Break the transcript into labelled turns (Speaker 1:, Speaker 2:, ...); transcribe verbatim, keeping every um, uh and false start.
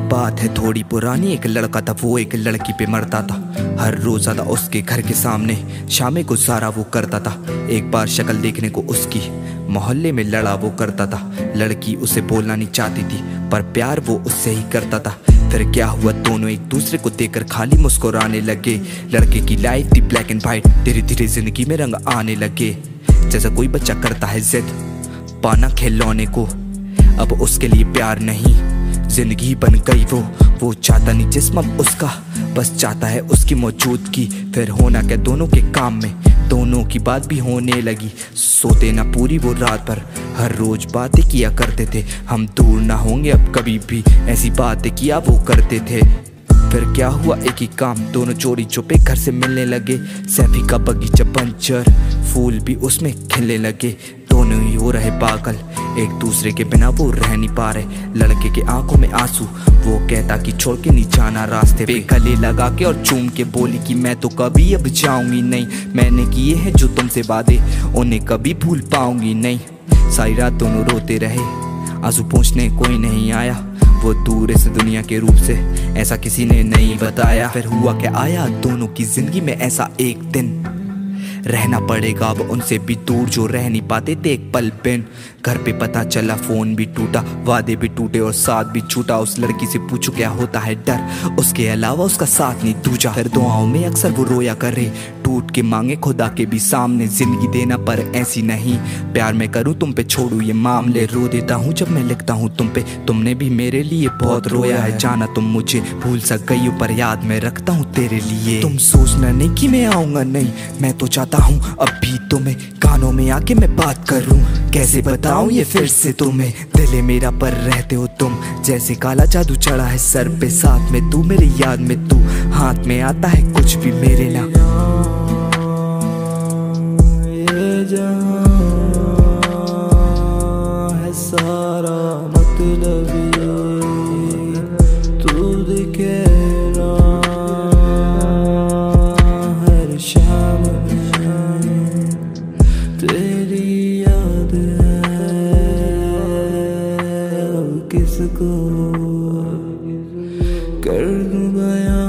Speaker 1: बात है थोड़ी पुरानी, एक लड़का था वो एक लड़की पे मरता था। हर रोज ज्यादा उसके घर के सामने शामें गुजारा वो करता था। एक बार शक्ल देखने को उसकी मोहल्ले में लड़ा वो करता था। लड़की उसे बोलना नहीं चाहती थी पर प्यार वो उससे ही करता था। फिर क्या हुआ, दोनों एक दूसरे को देखकर खाली मुस्कुराने लगे। लड़के की लाइफ थी ब्लैक एंड व्हाइट, धीरे धीरे जिंदगी में रंग आने लगे। जैसा कोई बच्चा करता है जिद पाना खिलौने को, अब उसके लिए प्यार नहीं जिंदगी बन गई वो। वो चाहता नहीं जिस्म अब उसका, बस चाहता है उसकी मौजूदगी। फिर होना क्या दोनों के काम में, दोनों की बात भी होने लगी। सोते ना पूरी वो रात भर, हर रोज बातें किया करते थे। हम दूर ना होंगे अब कभी भी, ऐसी बातें किया वो करते थे। फिर क्या हुआ, एक ही काम, दोनों चोरी छुपे घर से मिलने लगे। सैफी का बगीचा पंचर, फूल भी उसमें खिलने लगे। दोनों ही हो रहे पागल, एक दूसरे के बिना वो रह नहीं पा रहे। लड़के के आंखों में आंसू, वो कहता कि छोड़ के नहीं जाना रास्ते पे। गले लगा के और चूम के बोली कि मैं तो कभी अब जाऊंगी नहीं। मैंने किए हैं जो तुमसे वादे, उन्हें कभी भूल पाऊंगी नहीं। सारी रात दोनों रोते रहे, आंसू पूछने कोई नहीं आया। वो दूर इस दुनिया के रूप से, ऐसा किसी ने नहीं बताया। फिर हुआ क्या, आया दोनों की जिंदगी में ऐसा एक दिन, रहना पड़ेगा अब उनसे भी दूर जो रह नहीं पाते थे एक पल बिन। घर पे पता चला फोन भी टूटा, वादे भी टूटे और साथ भी छूटा। उस लड़की से पूछो क्या होता है डर, उसके अलावा उसका साथ नहीं दूजा। फिर दुआओं में अक्सर वो रोया करे, टूट के मांगे खुदा के भी सामने। जिंदगी देना पर ऐसी नहीं, प्यार मैं करूं तुम पे छोड़ू ये मामले। रो देता हूं जब मैं लिखता हूं तुम पे, तुमने भी मेरे लिए बहुत रोया है। जाना तुम मुझे भूल सक गई हो पर याद मैं रखता हूं तेरे लिए। तुम सोचना नहीं कि मैं आऊंगा नहीं, मैं तो चाहता हूँ अब भी तुम्हें कानों में आके मैं बात करूं। कैसे बताऊं ये फिर से तुम्हें, दिल है मेरा पर रहते हो तुम। जैसे काला जादू चढ़ा है सर पे, साथ में तू मेरी याद में तू। हाथ में आता है कुछ भी मेरे ना। ये जहां है सारा मतलबी, तू दिखे ना हर शाम तेरी याद है। किसको कर दूं बयां